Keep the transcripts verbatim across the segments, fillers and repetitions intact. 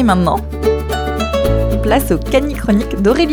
maintenant, place aux cani-chroniques d'Aurélie.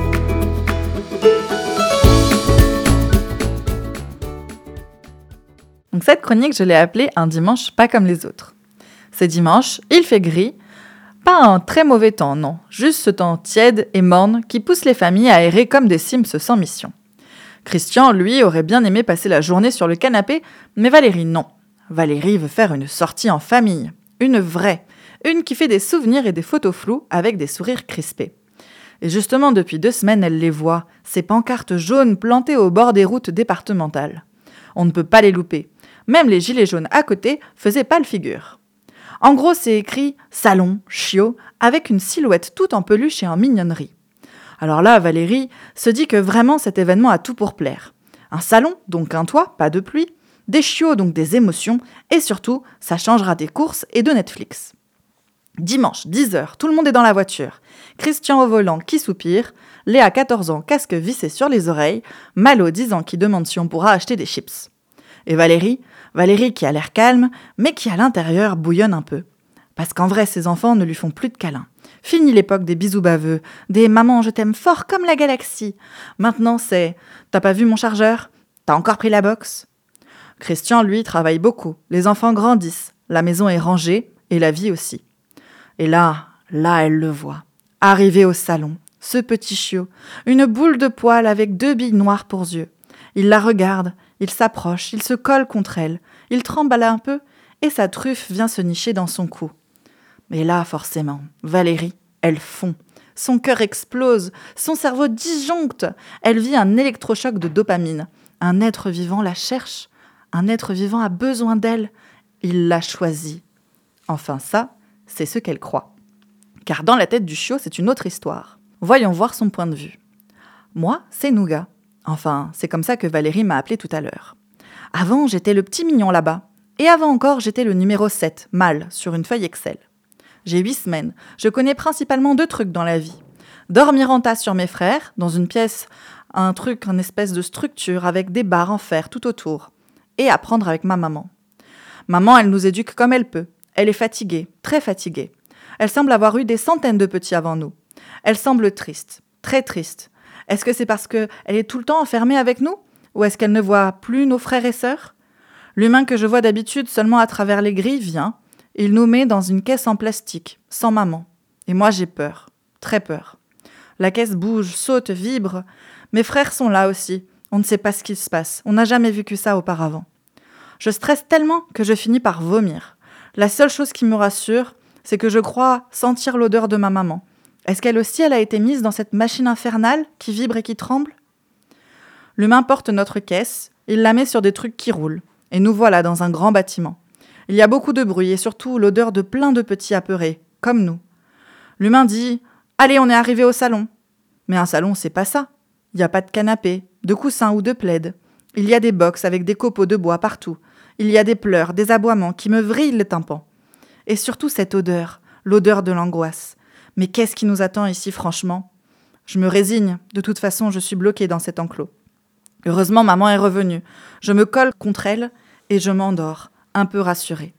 Donc cette chronique, je l'ai appelée « Un dimanche pas comme les autres ». C'est dimanche, il fait gris, pas un très mauvais temps, non, juste ce temps tiède et morne qui pousse les familles à errer comme des Sims sans mission. Christian, lui, aurait bien aimé passer la journée sur le canapé, mais Valérie, non. Valérie veut faire une sortie en famille, une vraie, une qui fait des souvenirs et des photos floues avec des sourires crispés. Et justement, depuis deux semaines, elle les voit, ces pancartes jaunes plantées au bord des routes départementales. On ne peut pas les louper. Même les gilets jaunes à côté faisaient pas le figure. En gros, c'est écrit « salon, chiot » avec une silhouette toute en peluche et en mignonnerie. Alors là, Valérie se dit que vraiment cet événement a tout pour plaire. Un salon, donc un toit, pas de pluie, des chiots, donc des émotions, et surtout, ça changera des courses et de Netflix. Dimanche, dix heures, tout le monde est dans la voiture. Christian au volant qui soupire, Léa, quatorze ans, casque vissé sur les oreilles, Malo, dix ans, qui demande si on pourra acheter des chips. Et Valérie, Valérie qui a l'air calme, mais qui à l'intérieur bouillonne un peu. Parce qu'en vrai, ses enfants ne lui font plus de câlins. Fini l'époque des bisous baveux, des « maman, je t'aime fort comme la galaxie ». Maintenant, c'est « t'as pas vu mon chargeur ? T'as encore pris la box ?» Christian, lui, travaille beaucoup. Les enfants grandissent, la maison est rangée et la vie aussi. Et là, là, elle le voit. Arrivé au salon, ce petit chiot, une boule de poil avec deux billes noires pour yeux. Il la regarde, il s'approche, il se colle contre elle, il tremble un peu et sa truffe vient se nicher dans son cou. Mais là, forcément, Valérie, elle fond. Son cœur explose, son cerveau disjoncte. Elle vit un électrochoc de dopamine. Un être vivant la cherche. Un être vivant a besoin d'elle. Il l'a choisie. Enfin ça, c'est ce qu'elle croit. Car dans la tête du chiot, c'est une autre histoire. Voyons voir son point de vue. Moi, c'est Nougat. Enfin, c'est comme ça que Valérie m'a appelée tout à l'heure. Avant, j'étais le petit mignon là-bas. Et avant encore, j'étais le numéro sept, mâle, sur une feuille Excel. J'ai huit semaines. Je connais principalement deux trucs dans la vie. Dormir en tas sur mes frères, dans une pièce, un truc, une espèce de structure avec des barres en fer tout autour. Et apprendre avec ma maman. Maman, elle nous éduque comme elle peut. Elle est fatiguée, très fatiguée. Elle semble avoir eu des centaines de petits avant nous. Elle semble triste, très triste. Est-ce que c'est parce qu'elle est tout le temps enfermée avec nous ? Ou est-ce qu'elle ne voit plus nos frères et sœurs ? L'humain que je vois d'habitude seulement à travers les grilles vient. Il nous met dans une caisse en plastique, sans maman. Et moi, j'ai peur, très peur. La caisse bouge, saute, vibre. Mes frères sont là aussi. On ne sait pas ce qui se passe. On n'a jamais vécu ça auparavant. Je stresse tellement que je finis par vomir. La seule chose qui me rassure, c'est que je crois sentir l'odeur de ma maman. Est-ce qu'elle aussi, elle a été mise dans cette machine infernale qui vibre et qui tremble ? L'humain porte notre caisse, il la met sur des trucs qui roulent. Et nous voilà dans un grand bâtiment. Il y a beaucoup de bruit et surtout l'odeur de plein de petits apeurés, comme nous. L'humain dit « Allez, on est arrivé au salon ». Mais un salon, c'est pas ça. Il n'y a pas de canapé, de coussins ou de plaid. Il y a des box avec des copeaux de bois partout. Il y a des pleurs, des aboiements qui me vrillent les tympans. Et surtout cette odeur, l'odeur de l'angoisse. Mais qu'est-ce qui nous attend ici, franchement ? Je me résigne, de toute façon, je suis bloquée dans cet enclos. Heureusement, maman est revenue. Je me colle contre elle et je m'endors, un peu rassurée.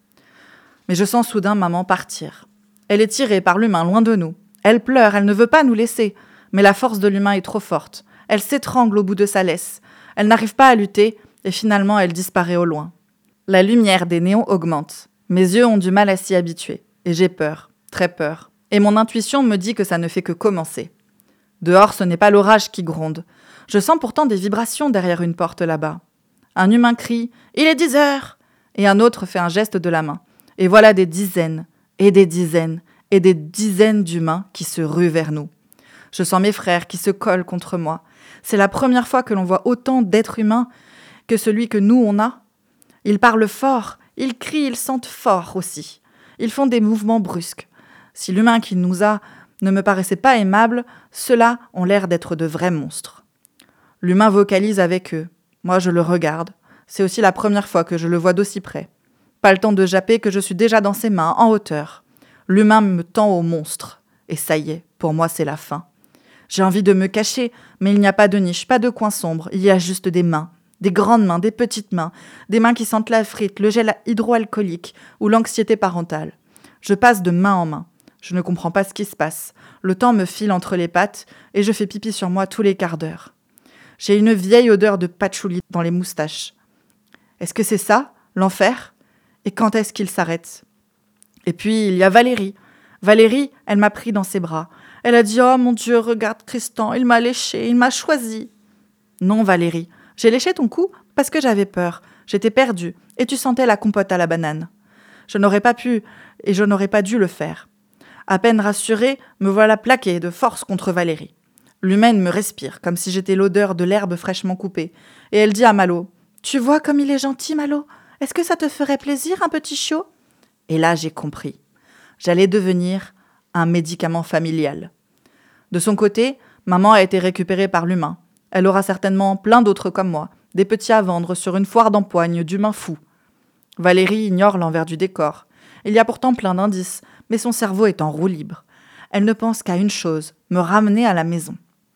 Mais je sens soudain maman partir. Elle est tirée par l'humain loin de nous. Elle pleure, elle ne veut pas nous laisser. Mais la force de l'humain est trop forte. Elle s'étrangle au bout de sa laisse. Elle n'arrive pas à lutter et finalement elle disparaît au loin. La lumière des néons augmente. Mes yeux ont du mal à s'y habituer. Et j'ai peur, très peur. Et mon intuition me dit que ça ne fait que commencer. Dehors, ce n'est pas l'orage qui gronde. Je sens pourtant des vibrations derrière une porte là-bas. Un humain crie « Il est dix heures !» et un autre fait un geste de la main. Et voilà des dizaines, et des dizaines, et des dizaines d'humains qui se ruent vers nous. Je sens mes frères qui se collent contre moi. C'est la première fois que l'on voit autant d'êtres humains que celui que nous on a. Ils parlent fort, ils crient, ils sentent fort aussi. Ils font des mouvements brusques. Si l'humain qui nous a ne me paraissait pas aimable, ceux-là ont l'air d'être de vrais monstres. L'humain vocalise avec eux. Moi, je le regarde. C'est aussi la première fois que je le vois d'aussi près. Pas le temps de japper que je suis déjà dans ses mains, en hauteur. L'humain me tend au monstre. Et ça y est, pour moi, c'est la fin. J'ai envie de me cacher, mais il n'y a pas de niche, pas de coin sombre. Il y a juste des mains. Des grandes mains, des petites mains. Des mains qui sentent la frite, le gel hydroalcoolique ou l'anxiété parentale. Je passe de main en main. Je ne comprends pas ce qui se passe. Le temps me file entre les pattes et je fais pipi sur moi tous les quarts d'heure. J'ai une vieille odeur de patchouli dans les moustaches. Est-ce que c'est ça, l'enfer ? Et quand est-ce qu'il s'arrête ? Et puis, il y a Valérie. Valérie, elle m'a pris dans ses bras. Elle a dit « Oh mon Dieu, regarde Tristan, il m'a léché, il m'a choisi. » Non, Valérie, j'ai léché ton cou parce que j'avais peur. J'étais perdue et tu sentais la compote à la banane. Je n'aurais pas pu et je n'aurais pas dû le faire. À peine rassurée, me voilà plaquée de force contre Valérie. L'humaine me respire, comme si j'étais l'odeur de l'herbe fraîchement coupée. Et elle dit à Malo, « Tu vois comme il est gentil, Malo ? Est-ce que ça te ferait plaisir, un petit chiot ?» Et là, j'ai compris. J'allais devenir un médicament familial. De son côté, maman a été récupérée par l'humain. Elle aura certainement plein d'autres comme moi, des petits à vendre sur une foire d'empoigne d'humains fous. Valérie ignore l'envers du décor. Il y a pourtant plein d'indices, mais son cerveau est en roue libre. Elle ne pense qu'à une chose, me ramener à la maison.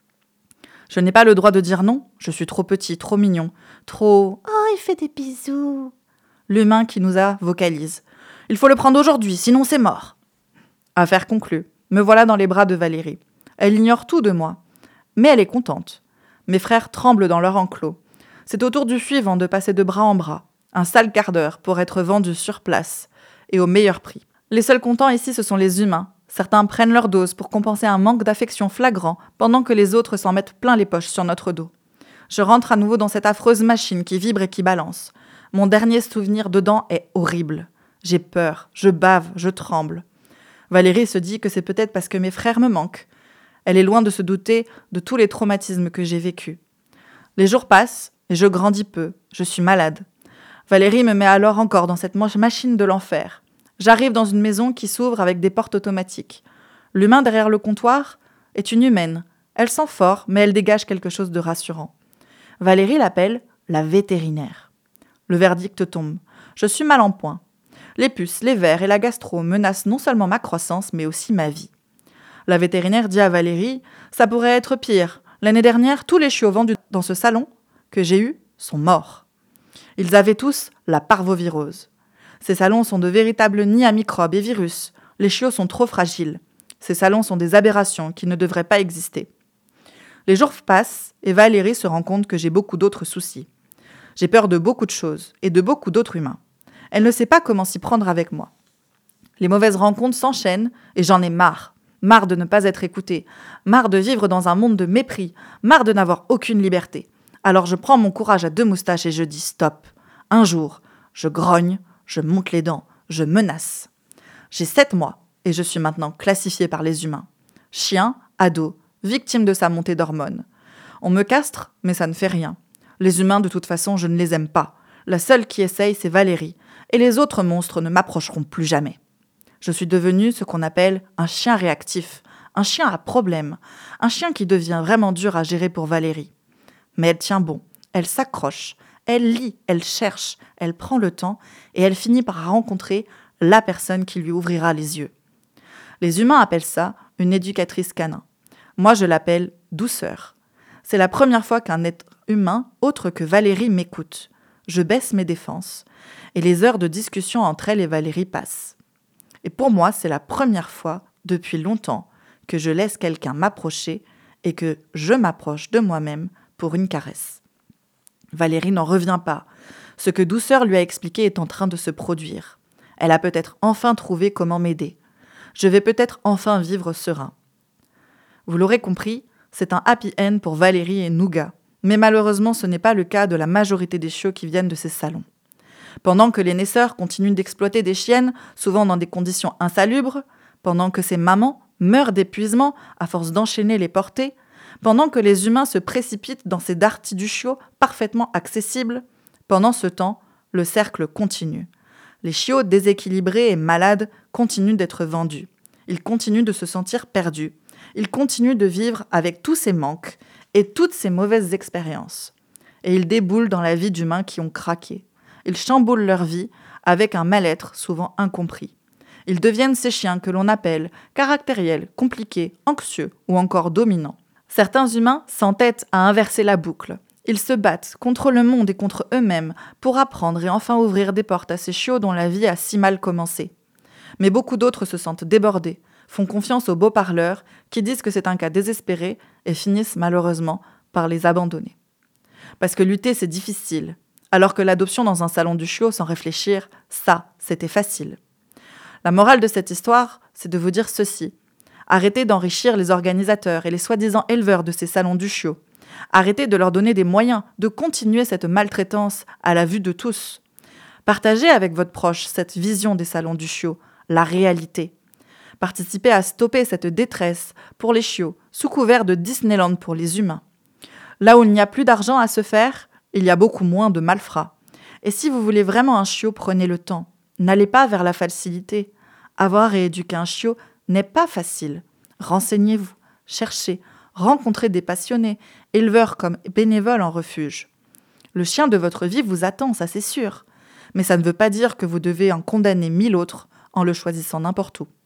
Je n'ai pas le droit de dire non, je suis trop petit, trop mignon, trop « Oh, il fait des bisous !» L'humain qui nous a vocalise. Il faut le prendre aujourd'hui, sinon c'est mort. Affaire conclue. Me voilà dans les bras de Valérie. Elle ignore tout de moi. Mais elle est contente. Mes frères tremblent dans leur enclos. C'est au tour du suivant de passer de bras en bras. Un sale quart d'heure pour être vendu sur place. Et au meilleur prix. Les seuls contents ici, ce sont les humains. Certains prennent leur dose pour compenser un manque d'affection flagrant, pendant que les autres s'en mettent plein les poches sur notre dos. Je rentre à nouveau dans cette affreuse machine qui vibre et qui balance. Mon dernier souvenir dedans est horrible. J'ai peur, je bave, je tremble. Valérie se dit que c'est peut-être parce que mes frères me manquent. Elle est loin de se douter de tous les traumatismes que j'ai vécus. Les jours passent et je grandis peu, je suis malade. Valérie me met alors encore dans cette machine de l'enfer. J'arrive dans une maison qui s'ouvre avec des portes automatiques. L'humain derrière le comptoir est une humaine. Elle sent fort, mais elle dégage quelque chose de rassurant. Valérie l'appelle la vétérinaire. Le verdict tombe. Je suis mal en point. Les puces, les vers et la gastro menacent non seulement ma croissance, mais aussi ma vie. La vétérinaire dit à Valérie « Ça pourrait être pire. L'année dernière, tous les chiots vendus dans ce salon que j'ai eu sont morts. Ils avaient tous la parvovirose. Ces salons sont de véritables nids à microbes et virus. Les chiots sont trop fragiles. Ces salons sont des aberrations qui ne devraient pas exister. » Les jours passent et Valérie se rend compte que j'ai beaucoup d'autres soucis. J'ai peur de beaucoup de choses et de beaucoup d'autres humains. Elle ne sait pas comment s'y prendre avec moi. Les mauvaises rencontres s'enchaînent et j'en ai marre. Marre de ne pas être écoutée. Marre de vivre dans un monde de mépris. Marre de n'avoir aucune liberté. Alors je prends mon courage à deux moustaches et je dis stop. Un jour, je grogne, je monte les dents, je menace. J'ai sept mois et je suis maintenant classifiée par les humains. Chien, ado, victime de sa montée d'hormones. On me castre, mais ça ne fait rien. Les humains, de toute façon, je ne les aime pas. La seule qui essaye, c'est Valérie. Et les autres monstres ne m'approcheront plus jamais. Je suis devenue ce qu'on appelle un chien réactif, un chien à problème, un chien qui devient vraiment dur à gérer pour Valérie. Mais elle tient bon, elle s'accroche, elle lit, elle cherche, elle prend le temps et elle finit par rencontrer la personne qui lui ouvrira les yeux. Les humains appellent ça une éducatrice canin. Moi, je l'appelle douceur. C'est la première fois qu'un être humain autre que Valérie m'écoute. Je baisse mes défenses et les heures de discussion entre elle et Valérie passent. Et pour moi, c'est la première fois depuis longtemps que je laisse quelqu'un m'approcher et que je m'approche de moi-même pour une caresse. Valérie n'en revient pas. Ce que Douceur lui a expliqué est en train de se produire. Elle a peut-être enfin trouvé comment m'aider. Je vais peut-être enfin vivre serein. Vous l'aurez compris, c'est un happy end pour Valérie et Nougat. Mais malheureusement, ce n'est pas le cas de la majorité des chiots qui viennent de ces salons. Pendant que les naisseurs continuent d'exploiter des chiennes, souvent dans des conditions insalubres, pendant que ces mamans meurent d'épuisement à force d'enchaîner les portées, pendant que les humains se précipitent dans ces darties du chiot parfaitement accessibles, pendant ce temps, le cercle continue. Les chiots déséquilibrés et malades continuent d'être vendus. Ils continuent de se sentir perdus. Ils continuent de vivre avec tous ces manques et toutes ces mauvaises expériences. Et ils déboulent dans la vie d'humains qui ont craqué. Ils chamboulent leur vie avec un mal-être souvent incompris. Ils deviennent ces chiens que l'on appelle caractériels, compliqués, anxieux ou encore dominants. Certains humains s'entêtent à inverser la boucle. Ils se battent contre le monde et contre eux-mêmes pour apprendre et enfin ouvrir des portes à ces chiots dont la vie a si mal commencé. Mais beaucoup d'autres se sentent débordés, font confiance aux beaux parleurs qui disent que c'est un cas désespéré et finissent malheureusement par les abandonner. Parce que lutter, c'est difficile, alors que l'adoption dans un salon du chiot sans réfléchir, ça, c'était facile. La morale de cette histoire, c'est de vous dire ceci. Arrêtez d'enrichir les organisateurs et les soi-disant éleveurs de ces salons du chiot. Arrêtez de leur donner des moyens de continuer cette maltraitance à la vue de tous. Partagez avec votre proche cette vision des salons du chiot, la réalité. Participez à stopper cette détresse pour les chiots, sous couvert de Disneyland pour les humains. Là où il n'y a plus d'argent à se faire, il y a beaucoup moins de malfrats. Et si vous voulez vraiment un chiot, prenez le temps. N'allez pas vers la facilité. Avoir et éduquer un chiot n'est pas facile. Renseignez-vous, cherchez, rencontrez des passionnés, éleveurs comme bénévoles en refuge. Le chien de votre vie vous attend, ça c'est sûr. Mais ça ne veut pas dire que vous devez en condamner mille autres en le choisissant n'importe où.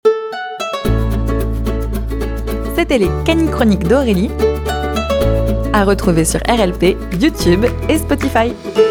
C'était les Canichroniques d'Aurélie, à retrouver sur R L P, YouTube et Spotify.